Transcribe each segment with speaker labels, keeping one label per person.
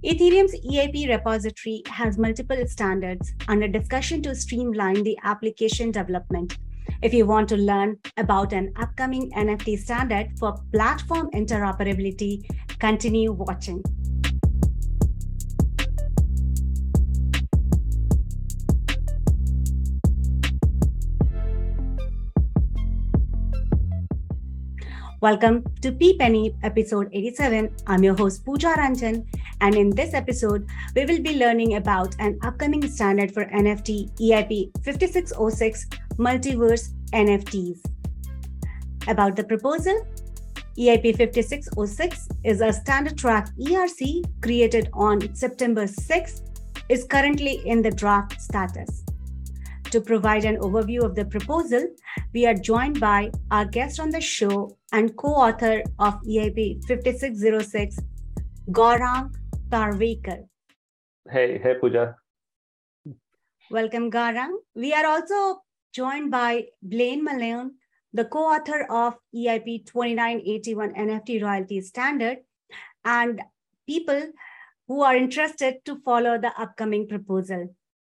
Speaker 1: Ethereum's EIP repository has multiple standards under discussion to streamline the application development. If you want to learn about an upcoming NFT standard for platform interoperability, continue watching. Welcome to P Penny episode 87. I'm your host Pooja Ranjan, and in this episode, we will be learning about an upcoming standard for NFT EIP 5606 Multiverse NFTs. About the proposal, EIP 5606 is a standard track ERC created on September 6, is currently in the draft status. To provide an overview of the proposal, we are joined by our guest on the show and co-author of EIP 5606, Gaurang Tarvekar.
Speaker 2: Hey, Pooja.
Speaker 1: Welcome, Gaurang. We are also joined by Blaine Malone, the co-author of EIP 2981 NFT Royalty Standard, and people who are interested to follow the upcoming proposal.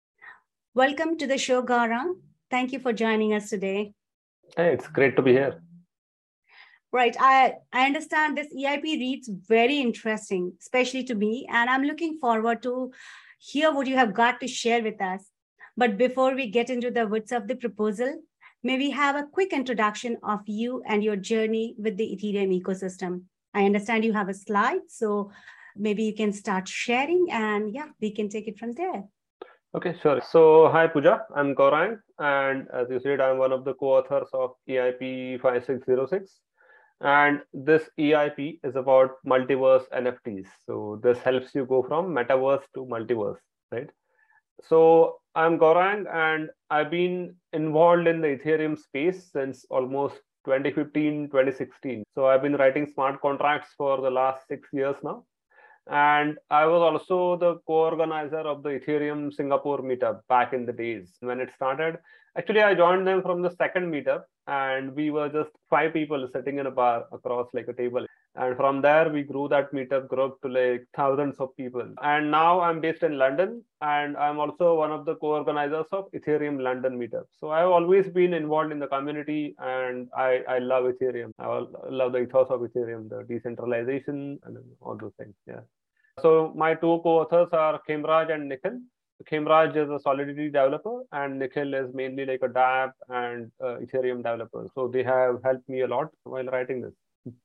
Speaker 1: Welcome to the show, Gaurang. Thank you for joining us today.
Speaker 2: Hey, it's great to be here.
Speaker 1: Right. I understand this EIP reads very interesting, especially to me, and I'm looking forward to hear what you have got to share with us. But before we get into the woods of the proposal, may we have a quick introduction of you and your journey with the Ethereum ecosystem. I understand you have a slide, so maybe you can start sharing and we can take it from there.
Speaker 2: Okay, sure. So, hi Pooja, I'm Gaurang, and as you said, I'm one of the co-authors of EIP 5606. And this EIP is about multiverse NFTs. So, this helps you go from metaverse to multiverse, right? So, I'm Gaurang, and I've been involved in the Ethereum space since almost 2015, 2016. So, I've been writing smart contracts for the last 6 years now. And I was also the co-organizer of the Ethereum Singapore meetup back in the days when it started. Actually, I joined them from the second meetup, and we were just 5 people sitting in a bar across like a table. And from there, we grew that meetup group to like thousands of people. And now I'm based in London, and I'm also one of the co-organizers of Ethereum London meetup. So I've always been involved in the community, and I love Ethereum. I love the ethos of Ethereum, the decentralization, and all those things. Yeah. So my two co-authors are Khemraj and Nikhil. Khemraj is a Solidity developer, and Nikhil is mainly like a dApp and Ethereum developer. So they have helped me a lot while writing this.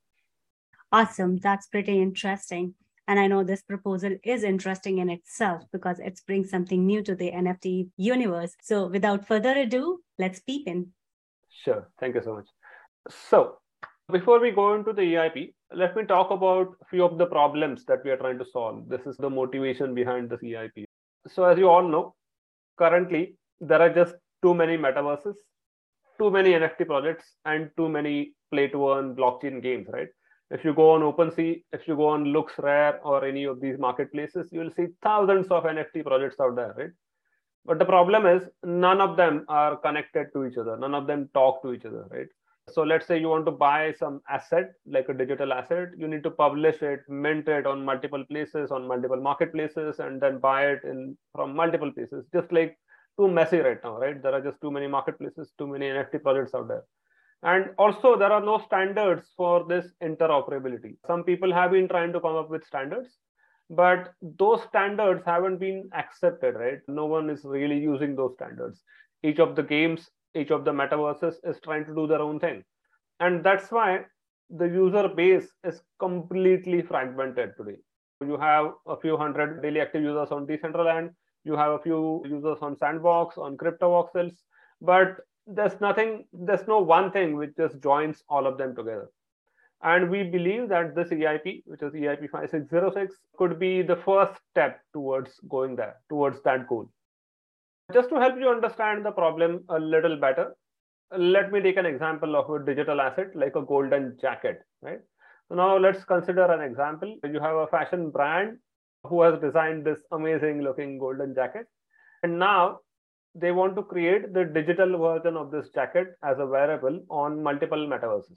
Speaker 1: Awesome. That's pretty interesting. And I know this proposal is interesting in itself because it brings something new to the NFT universe. So without further ado, let's peep in.
Speaker 2: Sure. Thank you so much. So before we go into the EIP, let me talk about a few of the problems that we are trying to solve. This is the motivation behind this EIP. So as you all know, currently there are just too many metaverses, too many NFT projects, and too many play-to-earn blockchain games, right? If you go on OpenSea, if you go on LooksRare or any of these marketplaces, you will see thousands of NFT projects out there, right? But the problem is none of them are connected to each other. None of them talk to each other, right? So let's say you want to buy some asset, like a digital asset, you need to publish it, mint it on multiple places, on multiple marketplaces, and then buy it in from multiple places. Just like too messy right now, right? There are just too many marketplaces, too many NFT projects out there. And also there are no standards for this interoperability. Some people have been trying to come up with standards, but those standards haven't been accepted, right? No one is really using those standards. Each of the games, each of the metaverses is trying to do their own thing. And that's why the user base is completely fragmented today. You have a few hundred daily active users on Decentraland, you have a few users on Sandbox, on CryptoVoxels, but there's no one thing which just joins all of them together. And we believe that this EIP, which is EIP 5606, could be the first step towards going there, towards that goal. Just to help you understand the problem a little better, let me take an example of a digital asset like a golden jacket, right? So now let's consider an example. You have a fashion brand who has designed this amazing looking golden jacket. And now they want to create the digital version of this jacket as a wearable on multiple metaverses.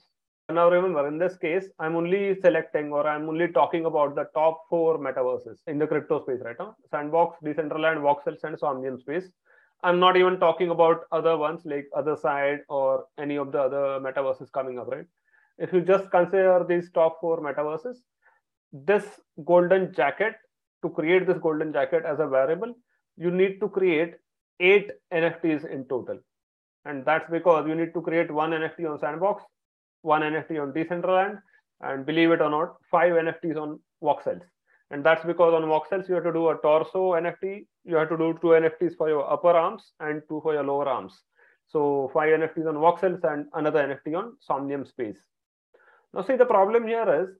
Speaker 2: Now remember, in this case, I'm only selecting or I'm only talking about the top 4 metaverses in the crypto space right now: Sandbox, Decentraland, Voxels, and Somnium space. I'm not even talking about other ones like Otherside or any of the other metaverses coming up, right? If you just consider these top 4 metaverses, this golden jacket, to create this golden jacket as a variable, you need to create 8 NFTs in total. And that's because you need to create one NFT on Sandbox, one NFT on Decentraland, and believe it or not, 5 NFTs on Voxels. And that's because on Voxels, you have to do a torso NFT, you have to do 2 NFTs for your upper arms and 2 for your lower arms. So 5 NFTs on Voxels and another NFT on Somnium Space. Now, see, the problem here is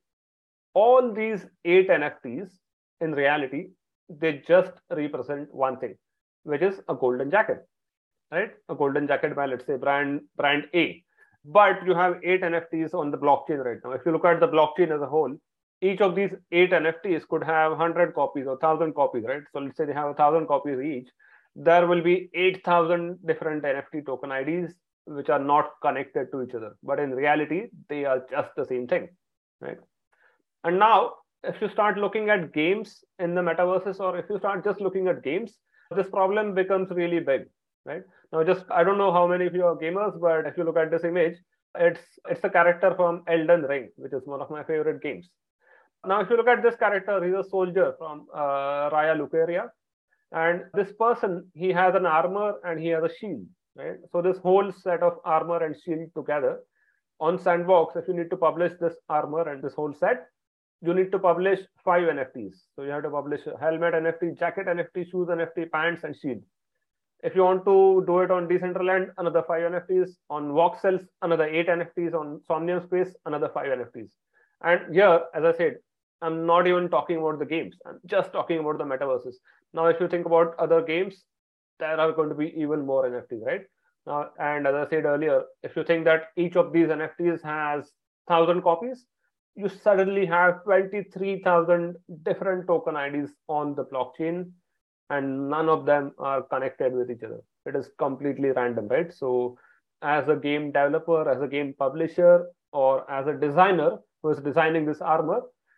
Speaker 2: all these 8 NFTs, in reality, they just represent one thing, which is a golden jacket, right? A golden jacket by, let's say, brand A. But you have 8 NFTs on the blockchain right now. If you look at the blockchain as a whole, each of these 8 NFTs could have 100 copies or 1,000 copies, right? So let's say they have 1,000 copies each. There will be 8,000 different NFT token IDs which are not connected to each other. But in reality, they are just the same thing, right? And now, if you start looking at games in the metaverses, or if you start just looking at games, this problem becomes really big, right? Now, just I don't know how many of you are gamers, but if you look at this image, it's a character from Elden Ring, which is one of my favorite games. Now, if you look at this character, he's a soldier from Raya Lucaria, and this person, he has an armor and he has a shield, right? So this whole set of armor and shield together on Sandbox, if you need to publish this armor and this whole set, you need to publish 5 NFTs. So you have to publish a helmet NFT, jacket NFT, shoes NFT, pants, and shield. If you want to do it on Decentraland, another 5 NFTs. On Voxels, another 8 NFTs. On Somnium Space, another 5 NFTs. And here, as I said, I'm not even talking about the games. I'm just talking about the metaverses. Now, if you think about other games, there are going to be even more NFTs, right? Now, and as I said earlier, if you think that each of these NFTs has 1,000 copies, you suddenly have 23,000 different token IDs on the blockchain, and none of them are connected with each other. It is completely random, right? So as a game developer, as a game publisher, or as a designer who is designing this armor,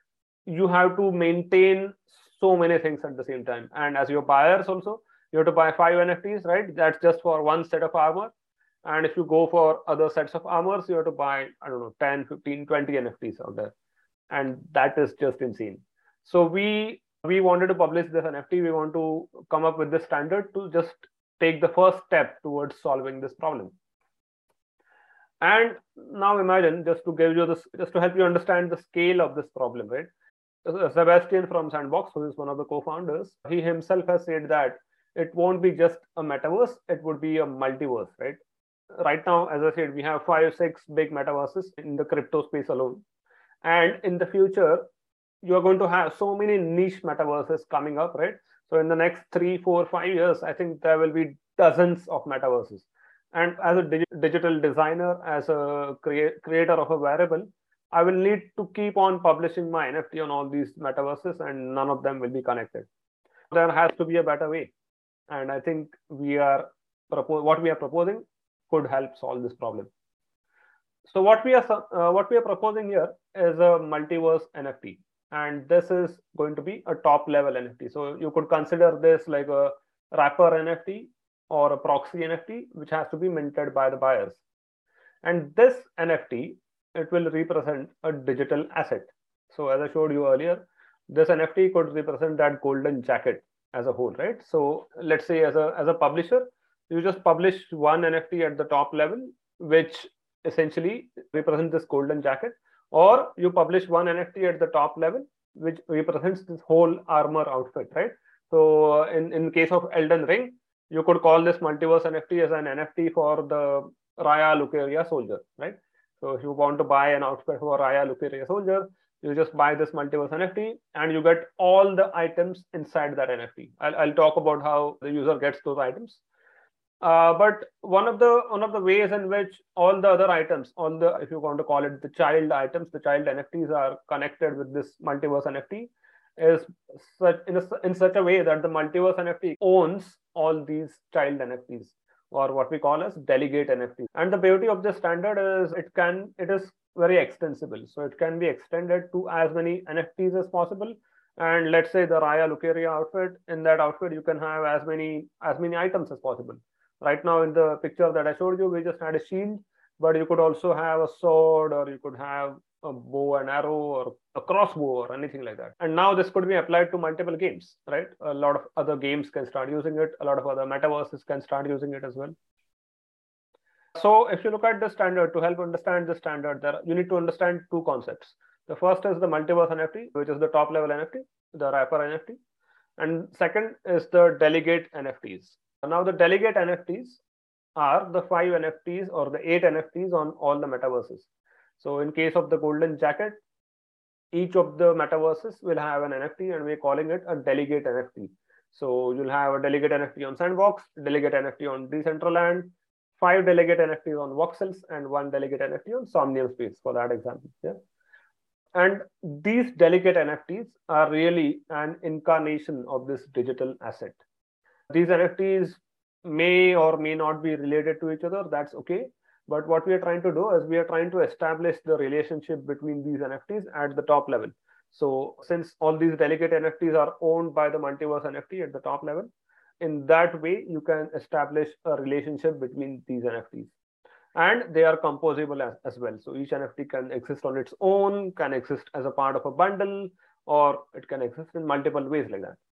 Speaker 2: you have to maintain so many things at the same time. And as your buyers also, you have to buy 5 NFTs, right? That's just for one set of armor. And if you go for other sets of armors, you have to buy, I don't know, 10, 15, 20 NFTs out there. And that is just insane. So we wanted to publish this NFT. We want to come up with this standard to just take the first step towards solving this problem. And now imagine, just to give you this, just to help you understand the scale of this problem, right? Sebastian from Sandbox, who is one of the co-founders, he himself has said that it won't be just a metaverse, it would be a multiverse, right? Right now, as I said, we have 5, 6 big metaverses in the crypto space alone. And in the future, you are going to have so many niche metaverses coming up, right? So in the next 3, 4, 5 years, I think there will be dozens of metaverses. And as a digital designer, as a creator of a variable, I will need to keep on publishing my NFT on all these metaverses, and none of them will be connected. There has to be a better way. And I think what we are proposing could help solve this problem. So what we are proposing here is a multiverse NFT, and this is going to be a top level NFT. So you could consider this like a wrapper NFT or a proxy NFT, which has to be minted by the buyers. And this NFT, it will represent a digital asset. So as I showed you earlier, this NFT could represent that golden jacket as a whole, right? So let's say as a publisher, you just publish one NFT at the top level, which essentially represents this golden jacket, or you publish one NFT at the top level, which represents this whole armor outfit, right? So in case of Elden Ring, you could call this multiverse NFT as an NFT for the Raya Lucaria soldier, right? So if you want to buy an outfit for Raya Lucaria soldier, you just buy this multiverse NFT and you get all the items inside that NFT. I'll talk about how the user gets those items. But one of the ways in which all the other items, if you want to call it the child items, the child NFTs are connected with this multiverse NFT is in such a way that the multiverse NFT owns all these child NFTs, or what we call as delegate NFT. And the beauty of this standard is it is very extensible. So it can be extended to as many NFTs as possible. And let's say the Raya Lucaria outfit, in that outfit, you can have as many items as possible. Right now in the picture that I showed you, we just had a shield, but you could also have a sword, or you could have a bow and arrow, or a crossbow, or anything like that. And now this could be applied to multiple games, right? A lot of other games can start using it. A lot of other metaverses can start using it as well. So if you look at the standard, to help understand the standard, you need to understand two concepts. The first is the multiverse NFT, which is the top level NFT, the wrapper NFT. And second is the delegate NFTs. Now the delegate NFTs are the 5 NFTs or the 8 NFTs on all the metaverses. So in case of the golden jacket, each of the metaverses will have an NFT, and we're calling it a delegate NFT. So you'll have a delegate NFT on Sandbox, delegate NFT on Decentraland, 5 delegate NFTs on Voxels, and 1 delegate NFT on Somnium Space, for that example. Yeah. And these delegate NFTs are really an incarnation of this digital asset. These NFTs may or may not be related to each other. That's okay. But what we are trying to do is we are trying to establish the relationship between these NFTs at the top level. So since all these delegate NFTs are owned by the multiverse NFT at the top level, in that way, you can establish a relationship between these NFTs. And they are composable as well. So each NFT can exist on its own, can exist as a part of a bundle, or it can exist in multiple ways like that.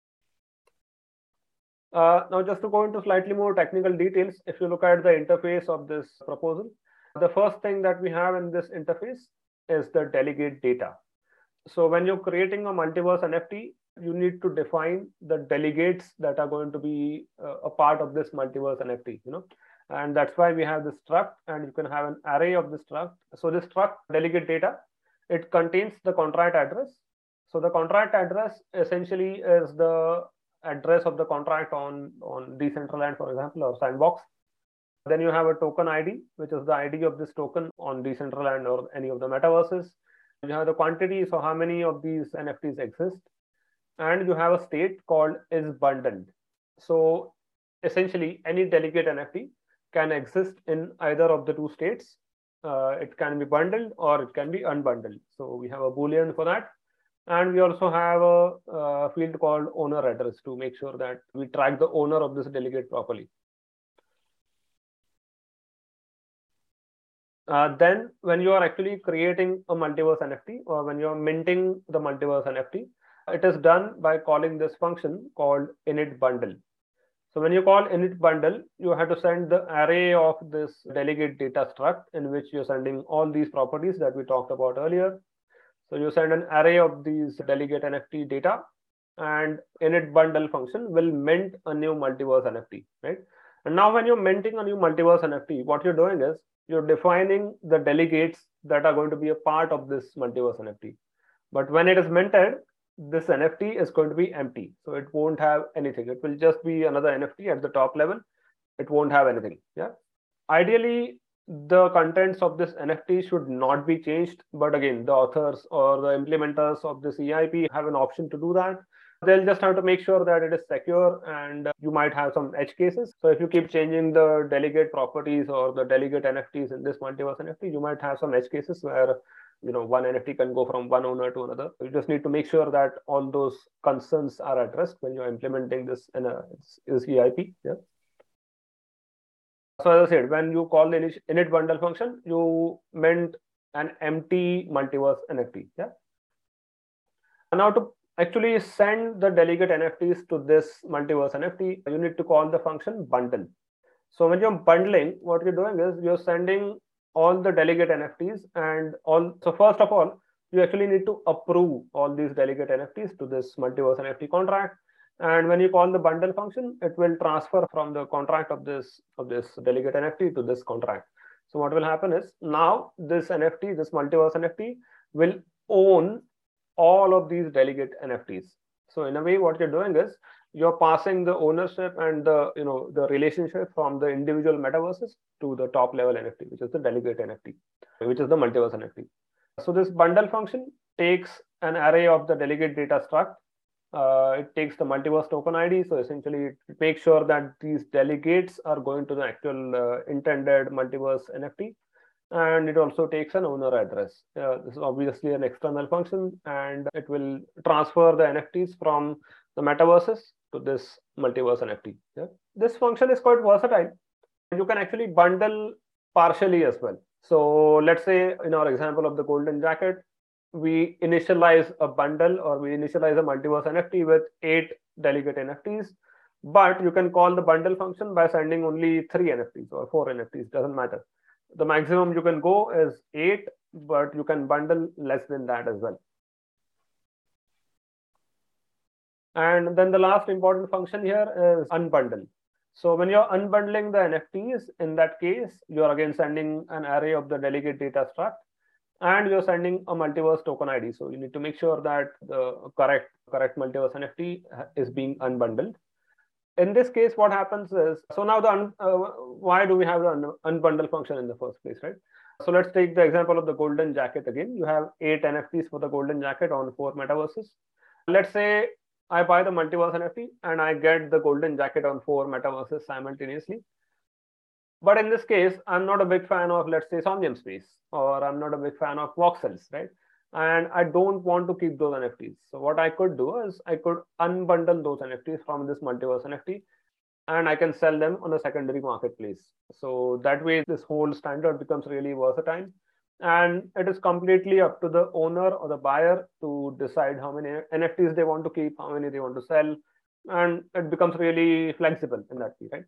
Speaker 2: Now, just to go into slightly more technical details, if you look at the interface of this proposal, the first thing that we have in this interface is the delegate data. So when you're creating a multiverse NFT, you need to define the delegates that are going to be a part of this multiverse NFT, and that's why we have this struct, and you can have an array of this struct. So this struct delegate data, it contains the contract address. So the contract address essentially is the address of the contract on Decentraland, for example, or Sandbox. Then you have a token ID, which is the ID of this token on Decentraland or any of the metaverses. You have the quantity, so how many of these NFTs exist. And you have a state called is bundled. So essentially, any delegate NFT can exist in either of the two states. It can be bundled or it can be unbundled. So we have a Boolean for that. And we also have a field called owner address to make sure that we track the owner of this delegate properly. Then when you are actually creating a multiverse NFT, or when you're minting the multiverse NFT, it is done by calling this function called init bundle. So when you call init bundle, you have to send the array of this delegate data struct in which you're sending all these properties that we talked about earlier. So you send an array of these delegate NFT data, and init bundle function will mint a new multiverse NFT, right? And now when you're minting a new multiverse NFT, what you're doing is you're defining the delegates that are going to be a part of this multiverse NFT. But when it is minted, this NFT is going to be empty. So it won't have anything. It will just be another NFT at the top level. It won't have anything. Yeah. Ideally, the contents of this NFT should not be changed. But again, the authors or the implementers of this EIP have an option to do that. They'll just have to make sure that it is secure, and you might have some edge cases. So if you keep changing the delegate properties or the delegate NFTs in this multiverse NFT, you might have some edge cases where one NFT can go from one owner to another. You just need to make sure that all those concerns are addressed when you're implementing this in this EIP. Yeah. So as I said, when you call the init bundle function, you mint an empty multiverse NFT. Yeah. And now to actually send the delegate NFTs to this multiverse NFT, you need to call the function bundle. So when you're bundling, what you're doing is you're sending all the delegate NFTs and all. So first of all, you actually need to approve all these delegate NFTs to this multiverse NFT contract. And when you call the bundle function, it will transfer from the contract of this delegate NFT to this contract. So what will happen is now this NFT, this multiverse NFT, will own all of these delegate NFTs. So in a way, what you're doing is you're passing the ownership and the relationship from the individual metaverses to the top level NFT, which is the delegate NFT, which is the multiverse NFT. So this bundle function takes an array of the delegate data struct. It takes the multiverse token ID. So essentially, it makes sure that these delegates are going to the actual intended multiverse NFT. and it also takes an owner address. This is obviously an external function, and it will transfer the NFTs from the metaverses to this multiverse NFT. Yeah? This function is quite versatile. You can actually bundle partially as well. So let's say in our example of the golden jacket, we initialize a bundle or we initialize a multiverse NFT with 8 delegate NFTs, but you can call the bundle function by sending only 3 NFTs or 4 NFTs, doesn't matter. The maximum you can go is 8, but you can bundle less than that as well. And then the last important function here is unbundle. So when you're unbundling the NFTs, in that case, you're again sending an array of the delegate data struct, and you're sending a multiverse token ID. So you need to make sure that the correct multiverse NFT is being unbundled. In this case, what happens is, so now why do we have the unbundle function in the first place, right? So let's take the example of the golden jacket again. You have 8 NFTs for the golden jacket on 4 metaverses. Let's say I buy the multiverse NFT and I get the golden jacket on 4 metaverses simultaneously. But in this case, I'm not a big fan of, let's say, Somnium Space, or I'm not a big fan of voxels, right? And I don't want to keep those NFTs. So what I could do is I could unbundle those NFTs from this multiverse NFT, and I can sell them on a secondary marketplace. So that way, this whole standard becomes really versatile. And it is completely up to the owner or the buyer to decide how many NFTs they want to keep, how many they want to sell. And it becomes really flexible in that way, right?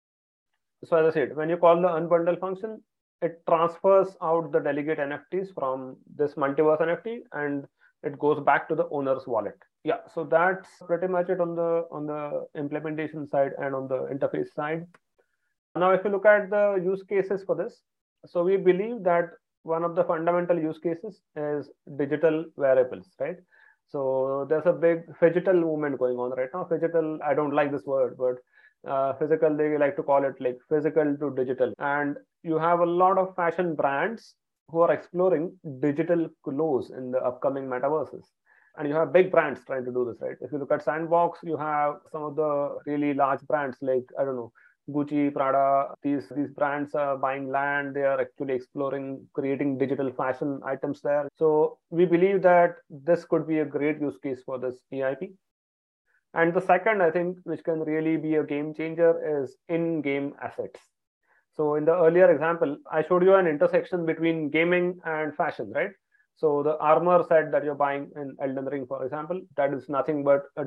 Speaker 2: So as I said, when you call the unbundle function, it transfers out the delegate NFTs from this multiverse NFT, and it goes back to the owner's wallet. Yeah, so that's pretty much it on the implementation side and on the interface side. Now, if you look at the use cases for this, so we believe that one of the fundamental use cases is digital wearables, right? So there's a big phygital movement going on right now. Phygital, I don't like this word, but physical, they like to call it like physical to digital. And you have a lot of fashion brands who are exploring digital clothes in the upcoming metaverses. And you have big brands trying to do this, right? If you look at Sandbox, you have some of the really large brands like, I don't know, Gucci, Prada, these brands are buying land. They are actually exploring creating digital fashion items there. So we believe that this could be a great use case for this EIP. And the second, I think, which can really be a game changer is in-game assets. So in the earlier example, I showed you an intersection between gaming and fashion, right? So the armor set that you're buying in Elden Ring, for example, that is nothing but your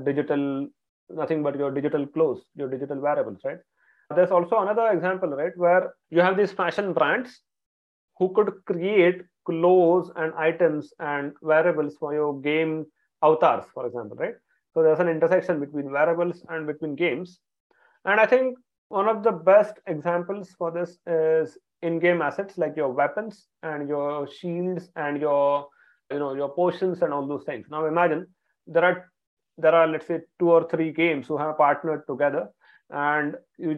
Speaker 2: digital clothes, your digital wearables, right? There's also another example, right, where you have these fashion brands who could create clothes and items and wearables for your game avatars, for example, right? So there's an intersection between wearables and between games. And I think one of the best examples for this is in-game assets like your weapons and your shields and your potions and all those things. Now imagine there are let's say 2 or 3 games who have partnered together, and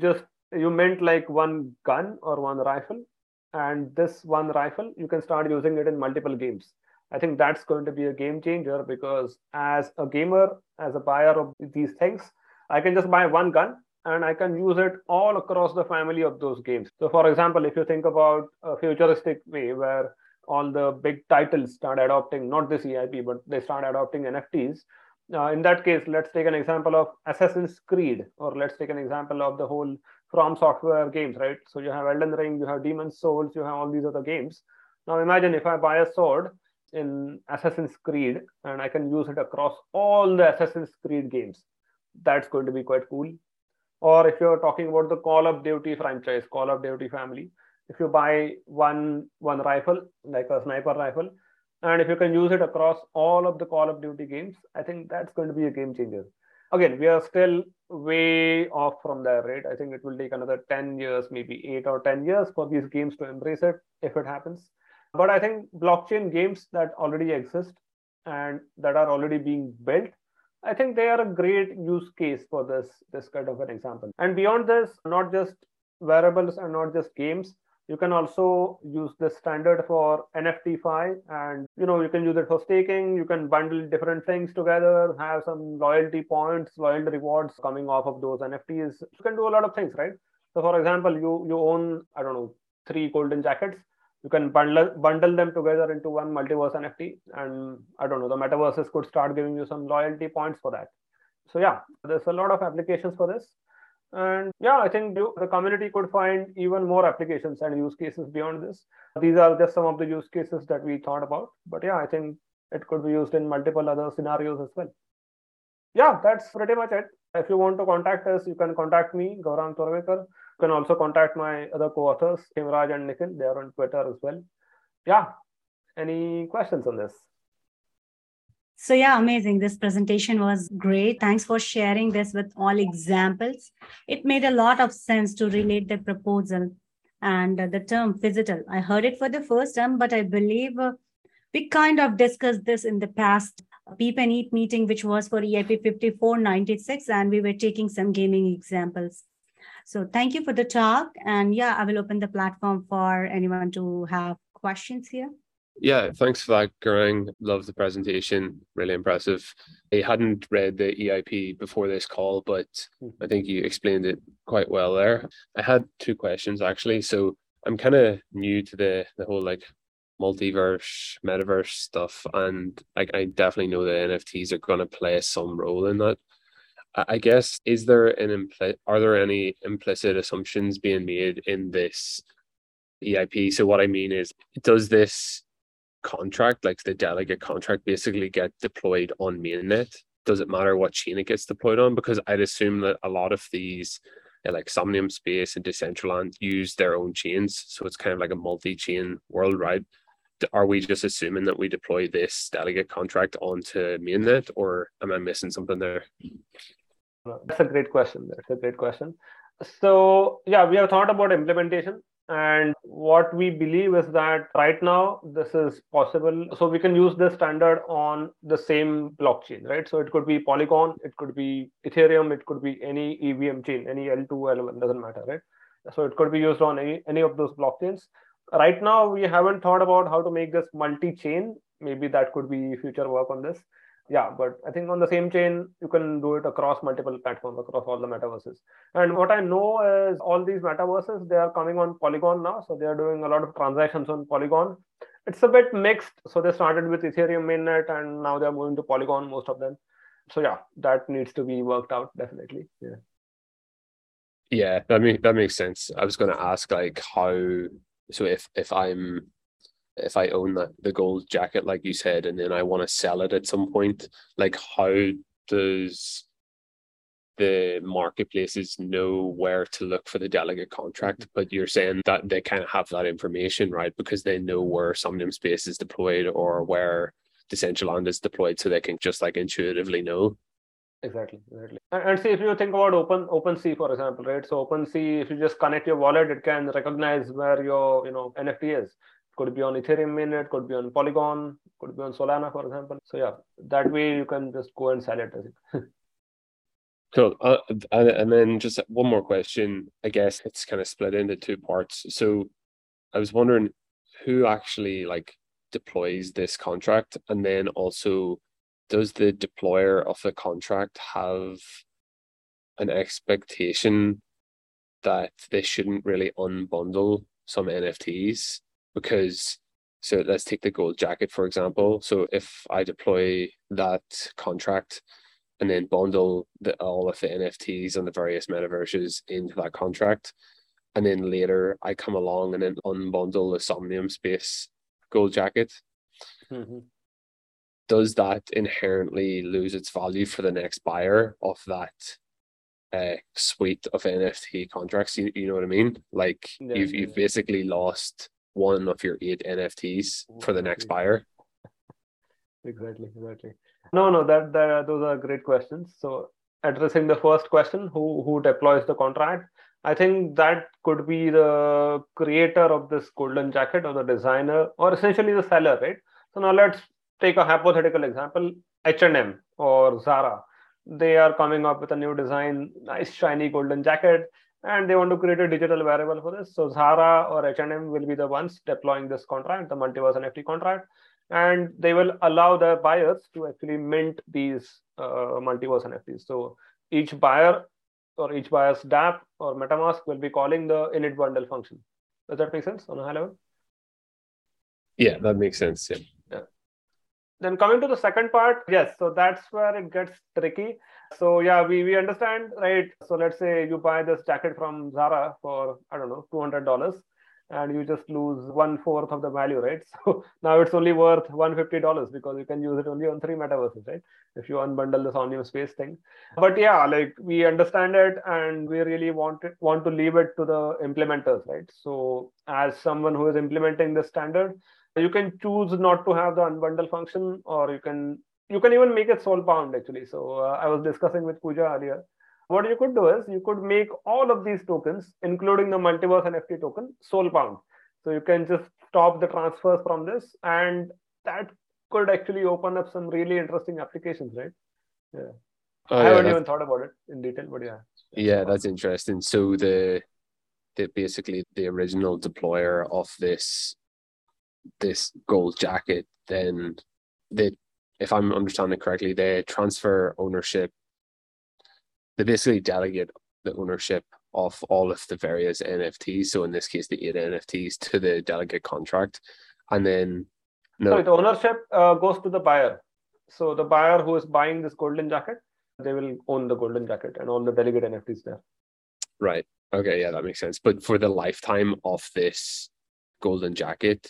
Speaker 2: you meant like one gun or one rifle, and this one rifle you can start using it in multiple games. I think that's going to be a game changer, because as a gamer, as a buyer of these things, I can just buy one gun and I can use it all across the family of those games. So for example, if you think about a futuristic way where all the big titles start adopting not this EIP, but they start adopting NFTs, in that case, let's take an example of Assassin's Creed, or let's take an example of the whole From Software games, right? So you have Elden Ring, you have Demon's Souls, you have all these other games. Now imagine if I buy a sword in Assassin's Creed and I can use it across all the Assassin's Creed games. That's going to be quite cool. Or if you're talking about the Call of Duty franchise, Call of Duty family, if you buy one rifle, like a sniper rifle, and if you can use it across all of the Call of Duty games, I think that's going to be a game changer. Again, we are still way off from there, right? I think it will take another 10 years, maybe 8 or 10 years for these games to embrace it, if it happens. But I think blockchain games that already exist and that are already being built, I think they are a great use case for this kind of an example. And beyond this, not just wearables and not just games, you can also use this standard for NFTFi, and you can use it for staking. You can bundle different things together, have some loyalty points, loyalty rewards coming off of those NFTs. You can do a lot of things, right? So for example, you own, I don't know, 3 golden jackets. you can bundle them together into one multiverse NFT, and I don't know, the metaverses could start giving you some loyalty points for that. So yeah, there's a lot of applications for this. And yeah, I think the community could find even more applications and use cases beyond this. These are just some of the use cases that we thought about. But yeah, I think it could be used in multiple other scenarios as well. Yeah, that's pretty much it. If you want to contact us, you can contact me, Gaurang Torvekar. You can also contact my other co-authors, Himraj and Nikhil. They are on Twitter as well. Yeah, any questions on this?
Speaker 1: So yeah, amazing. This presentation was great. Thanks for sharing this with all examples. It made a lot of sense to relate the proposal and the term physical. I heard it for the first time, but I believe we kind of discussed this in the past Peep and Eat meeting, which was for EIP 5496, and we were taking some gaming examples. So thank you for the talk. And yeah, I will open the platform for anyone to have questions here.
Speaker 3: Yeah, thanks for that, Gaurang. Love the presentation. Really impressive. I hadn't read the EIP before this call, but I think you explained it quite well there. I had two questions actually. So I'm kind of new to the whole like multiverse, metaverse stuff, and I definitely know that NFTs are going to play some role in that. I guess are there any implicit assumptions being made in this EIP? So what I mean is, does this contract, like the delegate contract, basically get deployed on mainnet? Does it matter what chain it gets deployed on? Because I'd assume that a lot of these, like Somnium Space and Decentraland, use their own chains, so it's kind of like a multi-chain world, right? Are we just assuming that we deploy this delegate contract onto mainnet, or am I missing something there?
Speaker 2: That's a great question. So yeah, we have thought about implementation. And what we believe is that right now this is possible. So we can use this standard on the same blockchain, right? So it could be Polygon, it could be Ethereum, it could be any EVM chain, any L2, L1, doesn't matter, right? So it could be used on any of those blockchains. Right now, we haven't thought about how to make this multi-chain. Maybe that could be future work on this. Yeah, but I think on the same chain, you can do it across multiple platforms, across all the metaverses. And what I know is all these metaverses, they are coming on Polygon now. So they are doing a lot of transactions on Polygon. It's a bit mixed. So they started with Ethereum mainnet and now they're moving to Polygon, most of them. So yeah, that needs to be worked out, definitely. Yeah.
Speaker 3: Yeah, that makes sense. I was going to ask like how, so if I own the gold jacket, like you said, and then I want to sell it at some point, like how does the marketplaces know where to look for the delegate contract? But you're saying that they kind of have that information, right? Because they know where Somnium Space is deployed or where Decentraland is deployed, so they can just like intuitively know.
Speaker 2: Exactly. And see, if you think about OpenSea, for example, right? So OpenSea, if you just connect your wallet, it can recognize where your NFT is. Could be on Ethereum mainnet, could be on Polygon, could be on Solana, for example. So yeah, that way you can just go and sell it.
Speaker 3: Cool. And then just one more question. I guess it's kind of split into two parts. So I was wondering who actually like deploys this contract, and then also does the deployer of the contract have an expectation that they shouldn't really unbundle some NFTs? Because, so let's take the gold jacket, for example. So if I deploy that contract and then bundle all of the NFTs on the various metaverses into that contract, and then later I come along and then unbundle the Somnium Space gold jacket, does that inherently lose its value for the next buyer of that suite of NFT contracts? You know what I mean? Like you've basically lost one of your 8 NFTs for the next buyer.
Speaker 2: Exactly. No, that those are great questions. So addressing the first question, who deploys the contract? I think that could be the creator of this golden jacket or the designer or essentially the seller, right? So now let's take a hypothetical example, H&M or Zara. They are coming up with a new design, nice shiny golden jacket, and they want to create a digital variable for this. So Zara or H&M will be the ones deploying this contract, the multiverse NFT contract, and they will allow their buyers to actually mint these multiverse NFTs. So each buyer or each buyer's dApp or MetaMask will be calling the init bundle function. Does that make sense on a high level?
Speaker 3: Yeah, that makes sense. Yeah.
Speaker 2: Then coming to the second part, yes, so that's where it gets tricky. So yeah, we understand, right? So let's say you buy this jacket from Zara for, I don't know, $200, and you just lose 1/4 of the value, right? So now it's only worth $150 because you can use it only on 3 metaverses, right? If you unbundle this Omnium Space thing. But yeah, like we understand it and we really want to leave it to the implementers, right? So as someone who is implementing the standard, you can choose not to have the unbundle function, or you can even make it soul bound actually. So I was discussing with Pooja earlier. What you could do is you could make all of these tokens, including the multiverse NFT token, soul bound. So you can just stop the transfers from this, and that could actually open up some really interesting applications, right? Yeah.
Speaker 3: Oh,
Speaker 2: I
Speaker 3: yeah,
Speaker 2: haven't even thought about it in detail, but yeah.
Speaker 3: that's interesting. So the basically the original deployer of this gold jacket, then they, if I'm understanding correctly, they transfer ownership. They basically delegate the ownership of all of the various NFTs. So in this case, the 8 NFTs to the delegate contract, and then
Speaker 2: Sorry, the ownership goes to the buyer. So the buyer who is buying this golden jacket, they will own the golden jacket and all the delegate NFTs there.
Speaker 3: Right. Okay. Yeah, that makes sense. But for the lifetime of this golden jacket,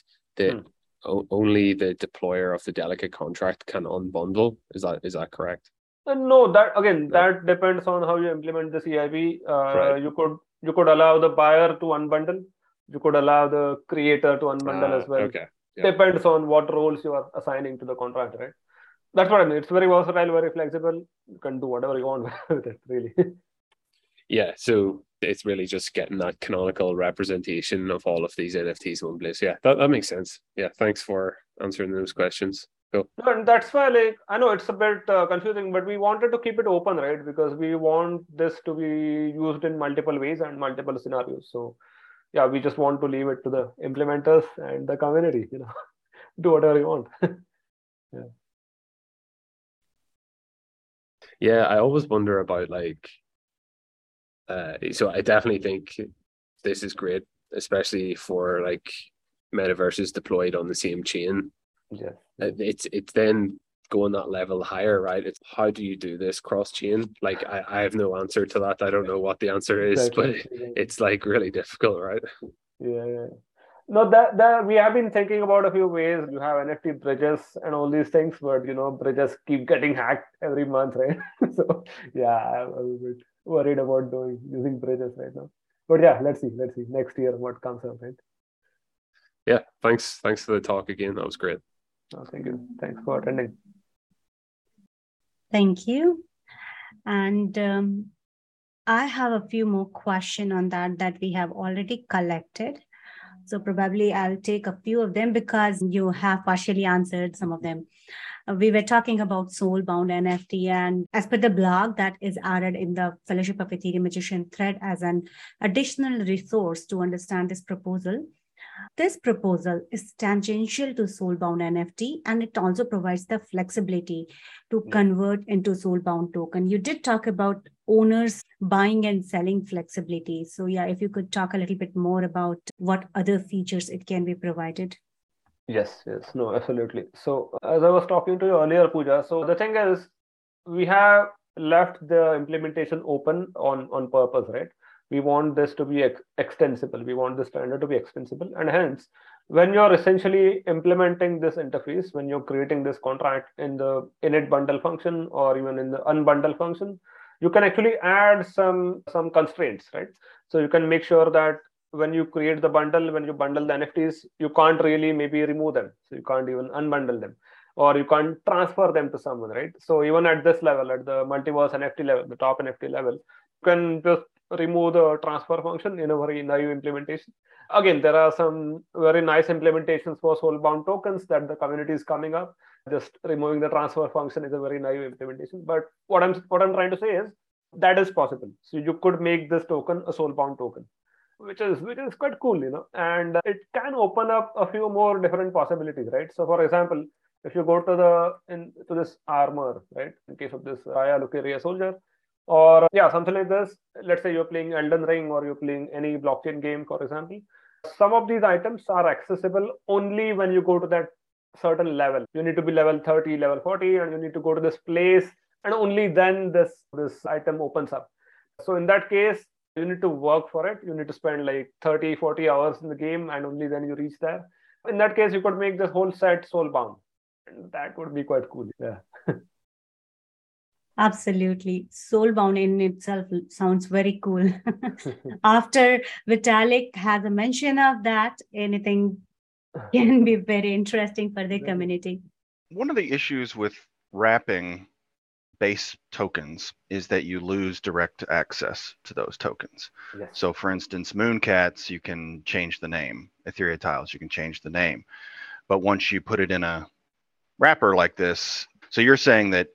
Speaker 3: only the deployer of the delegate contract can unbundle. Is that correct?
Speaker 2: No, that depends on how you implement this EIP.
Speaker 3: Right.
Speaker 2: You could allow the buyer to unbundle. You could allow the creator to unbundle as well.
Speaker 3: Okay. Yeah.
Speaker 2: Depends on what roles you are assigning to the contract, right? That's what I mean. It's very versatile, very flexible. You can do whatever you want with it, really.
Speaker 3: Yeah. So it's really just getting that canonical representation of all of these NFTs in one place. Yeah, that makes sense. Yeah. Thanks for answering those questions. Cool.
Speaker 2: And that's why, like, I know it's a bit confusing, but we wanted to keep it open, right? Because we want this to be used in multiple ways and multiple scenarios. So yeah, we just want to leave it to the implementers and the community, do whatever you want. Yeah.
Speaker 3: Yeah, I always wonder about so I definitely think this is great, especially for like metaverses deployed on the same chain.
Speaker 2: Yeah.
Speaker 3: It's then going that level higher, right? It's how do you do this cross chain? Like I have no answer to that. I don't know what the answer is, but it's like really difficult, right?
Speaker 2: Yeah. No, that we have been thinking about a few ways. You have NFT bridges and all these things, but bridges keep getting hacked every month, right? So yeah, I'm a bit worried about using bridges right now. But yeah, let's see next year what comes up, right?
Speaker 3: Yeah, thanks for the talk again. That was great.
Speaker 2: Oh, thank you. Thanks for attending.
Speaker 1: Thank you. And I have a few more questions on that we have already collected. So probably I'll take a few of them because you have partially answered some of them. We were talking about soulbound NFT, and as per the blog that is added in the Fellowship of Ethereum Magician thread as an additional resource to understand this proposal. This proposal is tangential to soulbound NFT, and it also provides the flexibility to convert into soulbound token. You did talk about owners buying and selling flexibility. So yeah, if you could talk a little bit more about what other features it can be provided.
Speaker 2: Yes, no, absolutely. So as I was talking to you earlier, Pooja, so the thing is, we have left the implementation open on purpose, right? We want this to be extensible. We want the standard to be extensible. And hence, when you're essentially implementing this interface, when you're creating this contract in the init bundle function or even in the unbundle function, you can actually add some constraints, right? So you can make sure that when you create the bundle, when you bundle the NFTs, you can't really maybe remove them. So you can't even unbundle them, or you can't transfer them to someone, right? So even at this level, at the multiverse NFT level, the top NFT level, you can just remove the transfer function in a very naive implementation. Again, there are some very nice implementations for soulbound tokens that the community is coming up. Just removing the transfer function is a very naive implementation. But what I'm trying to say is that is possible. So you could make this token a soulbound token, which is quite cool, and it can open up a few more different possibilities, right? So for example, if you go to this armor, right, in case of this Raya Lucaria soldier, or something like this, let's say you're playing Elden Ring or you're playing any blockchain game, for example, Some of these items are accessible only when you go to that certain level. You need to be level 30, level 40, and you need to go to this place, and only then this item opens up. So in that case, you need to work for it. You need to spend like 30, 40 hours in the game, and only then you reach there. In that case, you could make this whole set soul-bound. And that would be quite cool. Yeah.
Speaker 1: Absolutely. Soulbound in itself sounds very cool. After Vitalik has a mention of that, anything can be very interesting for the community.
Speaker 4: One of the issues with wrapping base tokens is that you lose direct access to those tokens.
Speaker 2: Yes.
Speaker 4: So for instance, Mooncats, you can change the name. Ethereum Tiles, you can change the name. But once you put it in a wrapper like this, so you're saying that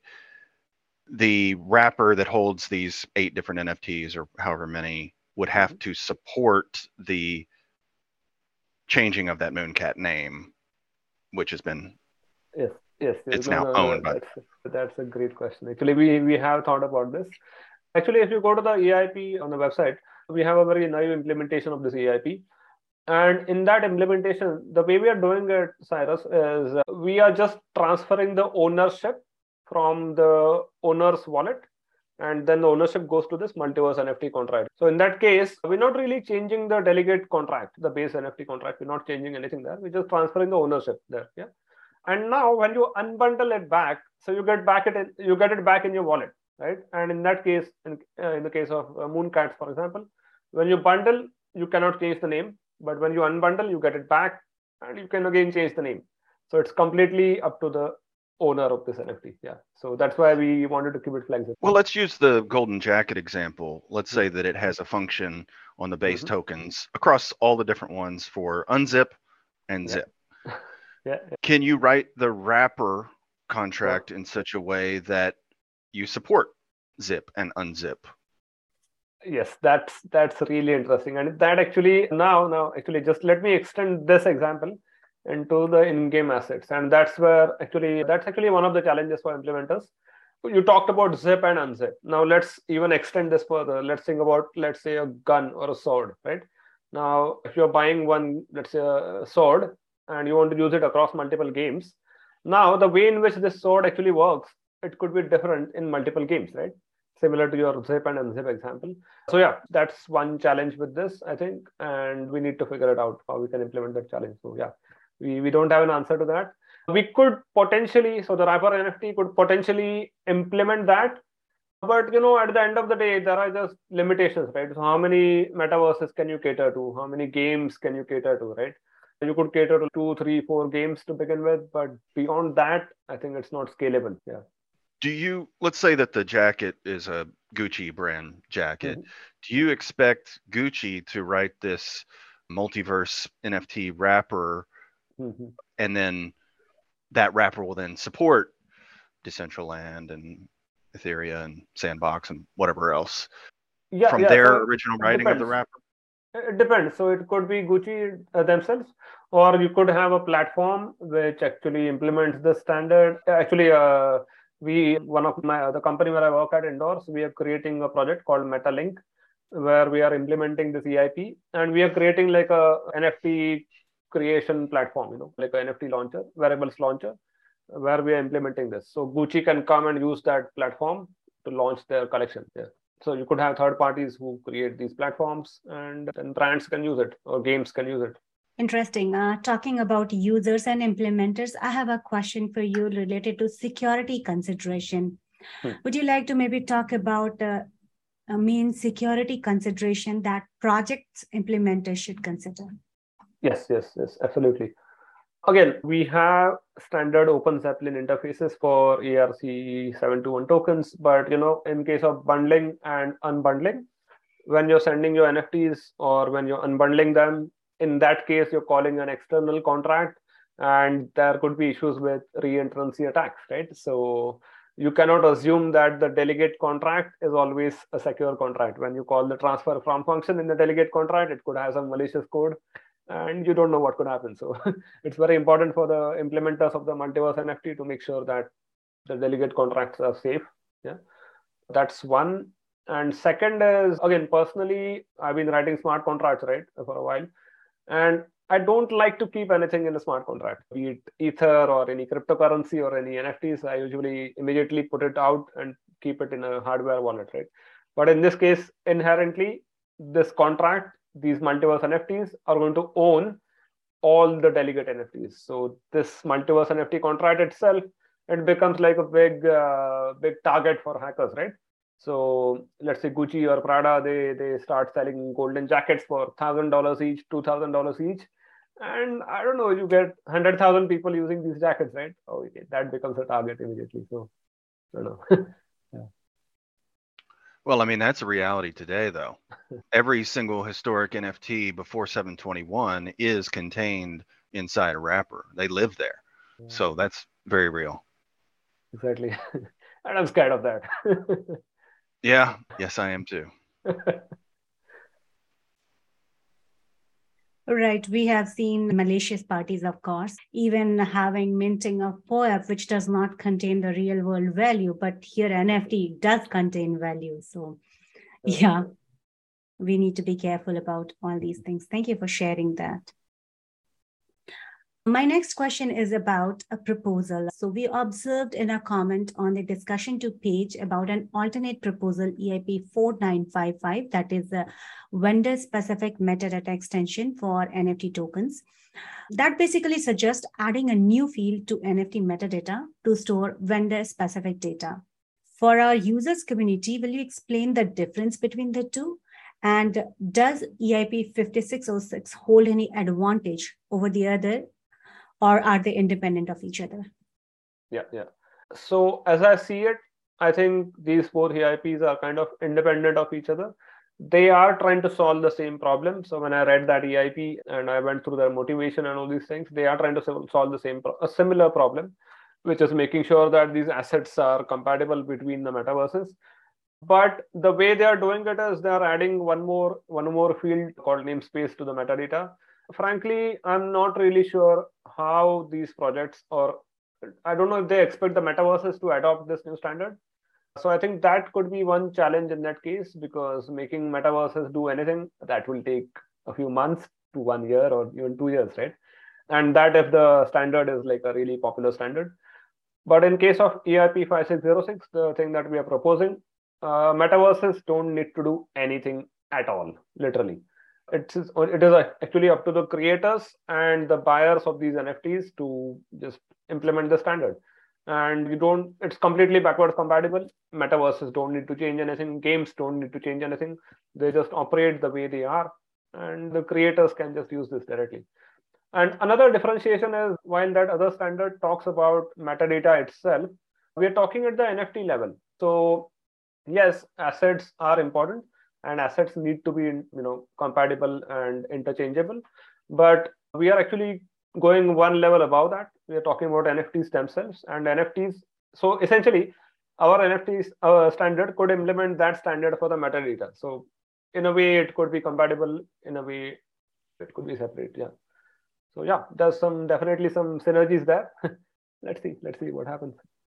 Speaker 4: the wrapper that holds these 8 different NFTs or however many would have to support the changing of that Mooncat name, which has been
Speaker 2: Yes.
Speaker 4: It's now owned by.
Speaker 2: That's a great question. Actually, we have thought about this. Actually, if you go to the EIP on the website, we have a very naive implementation of this EIP. And in that implementation, the way we are doing it, Cyrus, is we are just transferring the ownership from the owner's wallet, and then the ownership goes to this multiverse NFT contract. So in that case, we're not really changing the delegate contract, the base NFT contract. We're not changing anything there. We're just transferring the ownership there. Yeah. And now when you unbundle it back, so you get it back in your wallet, right? And in that case, in the case of Mooncats, for example, when you bundle, you cannot change the name, but when you unbundle, you get it back, and you can again change the name. So it's completely up to the owner of this NFT. Yeah. So that's why we wanted to keep it flexible.
Speaker 4: Well, let's use the golden jacket example. Let's say that it has a function on the base tokens across all the different ones for unzip and zip.
Speaker 2: Yeah.
Speaker 4: Can you write the wrapper contract in such a way that you support zip and unzip?
Speaker 2: Yes, that's really interesting. And that actually now just let me extend this example into the in-game assets. And that's actually one of the challenges for implementers. You talked about zip and unzip. Now let's even extend this further. Let's think about, let's say, a gun or a sword, right? Now, if you're buying one, let's say a sword, and you want to use it across multiple games, now the way in which this sword actually works, it could be different in multiple games, right? Similar to your zip and unzip example. So yeah, that's one challenge with this, I think, and we need to figure it out how we can implement that challenge. So yeah, we don't have an answer to that. We could potentially, so the wrapper NFT could potentially implement that, but at the end of the day, there are just limitations, right? So how many metaverses can you cater to? How many games can you cater to, right? You could cater to 2, 3, 4 games to begin with, but beyond that, I think it's not scalable. Yeah.
Speaker 4: Let's say that the jacket is a Gucci brand jacket. Do you expect Gucci to write this multiverse NFT wrapper, and then that wrapper will then support Decentraland and Ethereum and Sandbox and whatever else from their original writing of the wrapper?
Speaker 2: It depends. So it could be Gucci themselves, or you could have a platform which actually implements the standard. Actually, the company where I work at Indoors, we are creating a project called MetaLink, where we are implementing this EIP, and we are creating like a NFT creation platform, like an NFT launcher, variables launcher, where we are implementing this. So Gucci can come and use that platform to launch their collection. Yeah. So you could have third parties who create these platforms, and then brands can use it or games can use it.
Speaker 1: Interesting. Talking about users and implementers, I have a question for you related to security consideration. Would you like to maybe talk about main security consideration that projects implementers should consider?
Speaker 2: Yes, absolutely. Again, we have standard Open Zeppelin interfaces for ERC-721 tokens, but in case of bundling and unbundling, when you're sending your NFTs or when you're unbundling them, in that case, you're calling an external contract, and there could be issues with reentrancy attacks, right? So you cannot assume that the delegate contract is always a secure contract. When you call the transfer from function in the delegate contract, it could have some malicious code, and you don't know what could happen. So it's very important for the implementers of the multiverse NFT to make sure that the delegate contracts are safe. Yeah, that's one. And second is, again, personally, I've been writing smart contracts, right, for a while. And I don't like to keep anything in a smart contract, be it Ether or any cryptocurrency or any NFTs. I usually immediately put it out and keep it in a hardware wallet, right? But in this case, inherently, this contract, these multiverse NFTs are going to own all the delegate NFTs. So this multiverse NFT contract itself, it becomes like a big target for hackers, right? So let's say Gucci or Prada, they start selling golden jackets for $1,000 each, $2,000 each, and I don't know, you get 100,000 people using these jackets, right? Oh, okay, that becomes a target immediately. So I don't know. Yeah.
Speaker 4: Well, I mean, that's a reality today, though. Every single historic NFT before 721 is contained inside a wrapper. They live there.
Speaker 2: Yeah.
Speaker 4: So that's very real.
Speaker 2: Exactly. And I'm scared of that.
Speaker 4: Yeah. Yes, I am too.
Speaker 1: Right. We have seen malicious parties, of course, even having minting of POAP, which does not contain the real world value, but here NFT does contain value. So, yeah, we need to be careful about all these things. Thank you for sharing that. My next question is about a proposal. So we observed in a comment on the discussion to page about an alternate proposal, EIP 4955, that is a vendor-specific metadata extension for NFT tokens. That basically suggests adding a new field to NFT metadata to store vendor-specific data. For our users community, will you explain the difference between the two? And does EIP 5606 hold any advantage over the other, or are they independent of each other?
Speaker 2: Yeah. So as I see it, I think these four EIPs are kind of independent of each other. They are trying to solve the same problem. So when I read that EIP and I went through their motivation and all these things, they are trying to solve a similar problem, which is making sure that these assets are compatible between the metaverses. But the way they are doing it is they are adding one more field called namespace to the metadata. Frankly, I'm not really sure how these projects, or I don't know if they expect the metaverses to adopt this new standard. So I think that could be one challenge in that case, because making metaverses do anything, that will take a few months to 1 year or even 2 years, right? And that if the standard is like a really popular standard. But in case of EIP 5606, the thing that we are proposing, metaverses don't need to do anything at all, literally. It is actually up to the creators and the buyers of these NFTs to just implement the standard. And it's completely backwards compatible. Metaverses don't need to change anything. Games don't need to change anything. They just operate the way they are. And the creators can just use this directly. And another differentiation is, while that other standard talks about metadata itself, we're talking at the NFT level. So yes, assets are important and assets need to be, compatible and interchangeable. But we are actually going one level above that. We are talking about NFTs themselves and NFTs. So essentially, our NFTs standard could implement that standard for the metadata. So in a way, it could be compatible. In a way, it could be separate. Yeah. So yeah, there's definitely some synergies there. Let's see what happens.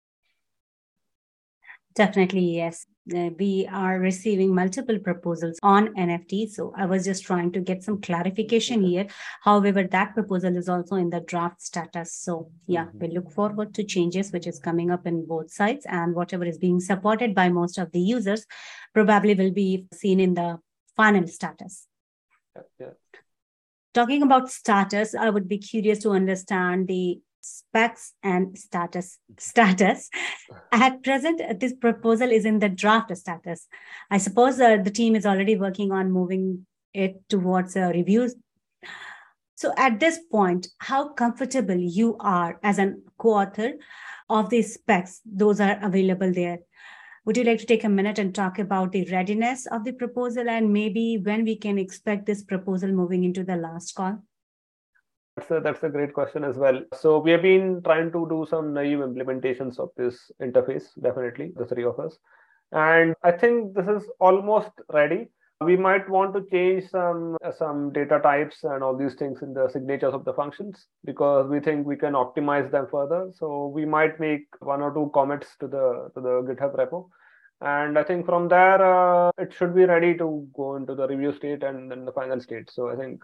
Speaker 1: Definitely, yes. We are receiving multiple proposals on NFT. So I was just trying to get some clarification here. However, that proposal is also in the draft status. So yeah, we look forward to changes which is coming up in both sides, and whatever is being supported by most of the users probably will be seen in the final status.
Speaker 2: Yeah.
Speaker 1: Talking about status, I would be curious to understand the specs and status. At present, this proposal is in the draft status. I suppose the team is already working on moving it towards reviews. So at this point, how comfortable you are as an co-author of these specs, those are available there. Would you like to take a minute and talk about the readiness of the proposal and maybe when we can expect this proposal moving into the last call?
Speaker 2: That's a great question as well. So we have been trying to do some naive implementations of this interface, definitely, the three of us. And I think this is almost ready. We might want to change some data types and all these things in the signatures of the functions, because we think we can optimize them further. So we might make 1 or 2 commits to the GitHub repo. And I think from there, it should be ready to go into the review state and then the final state. So I think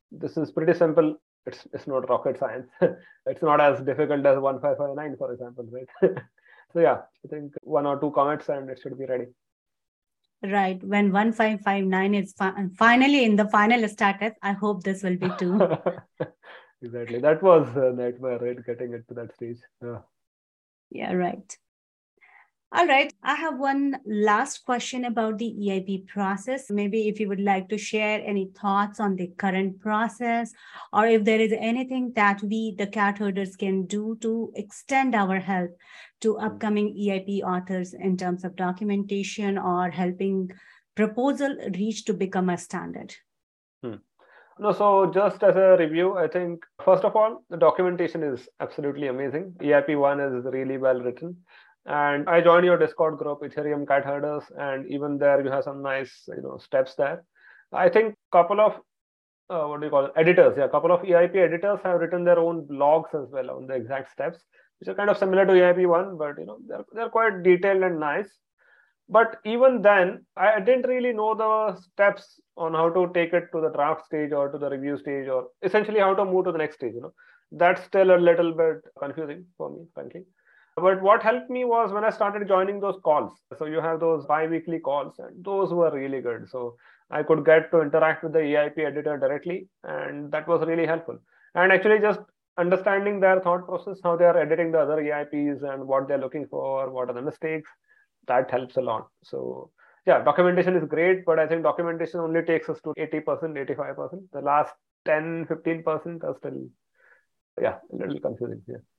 Speaker 2: this is pretty simple. It's not rocket science. It's not as difficult as 1559, for example, right? So yeah, I think 1 or 2 comments and it should be ready.
Speaker 1: Right. When 1559 is finally in the final status, I hope this will be 2.
Speaker 2: Exactly. That was a nightmare, right? Getting it to that stage.
Speaker 1: Yeah, right. All right. I have one last question about the EIP process. Maybe if you would like to share any thoughts on the current process, or if there is anything that we, the cat herders, can do to extend our help to upcoming EIP authors in terms of documentation or helping proposal reach to become a standard.
Speaker 2: No, so just as a review, I think, first of all, the documentation is absolutely amazing. EIP1 is really well written. And I joined your Discord group, Ethereum Cat Herders, and even there you have some nice, steps there. I think couple of editors. Yeah, a couple of EIP editors have written their own blogs as well on the exact steps, which are kind of similar to EIP1, but they're quite detailed and nice. But even then, I didn't really know the steps on how to take it to the draft stage or to the review stage, or essentially how to move to the next stage. That's still a little bit confusing for me, frankly. But what helped me was when I started joining those calls. So you have those bi-weekly calls, and those were really good. So I could get to interact with the EIP editor directly, and that was really helpful. And actually just understanding their thought process, how they are editing the other EIPs and what they're looking for, what are the mistakes, that helps a lot. So yeah, documentation is great, but I think documentation only takes us to 80%, 85%. The last 10, 15% are still, a little confusing.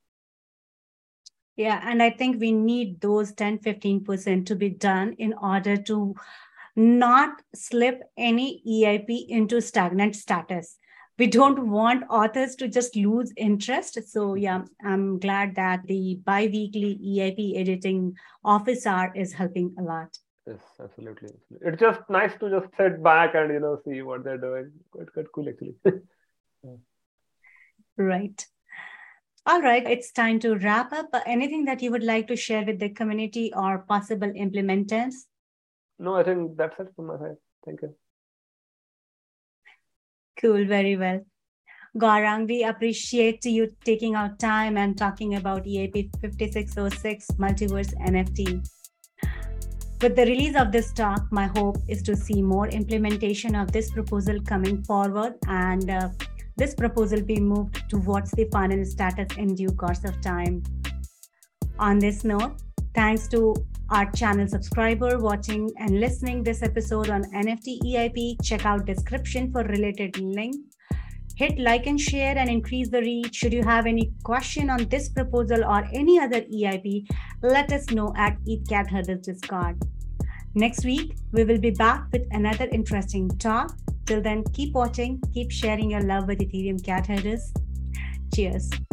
Speaker 1: Yeah, and I think we need those 10, 15% to be done in order to not slip any EIP into stagnant status. We don't want authors to just lose interest. So yeah, I'm glad that the bi-weekly EIP editing office hour is helping a lot.
Speaker 2: Yes, absolutely. It's just nice to just sit back and, see what they're doing. Quite cool, actually.
Speaker 1: Right. All right, it's time to wrap up. Anything that you would like to share with the community or possible implementers?
Speaker 2: No, I think that's it from my side. Thank you.
Speaker 1: Cool, very well. Gaurang, we appreciate you taking out time and talking about EIP 5606 Multiverse NFT. With the release of this talk, my hope is to see more implementation of this proposal coming forward, and this proposal be moved towards the final status in due course of time. On this note, thanks to our channel subscriber watching and listening this episode on NFT EIP. Check out description for related link. Hit like and share and increase the reach. Should you have any question on this proposal or any other EIP, let us know at ETH Herders Discord. Next week, we will be back with another interesting talk. Till then, keep watching, keep sharing your love with Ethereum Cat Herders. Cheers.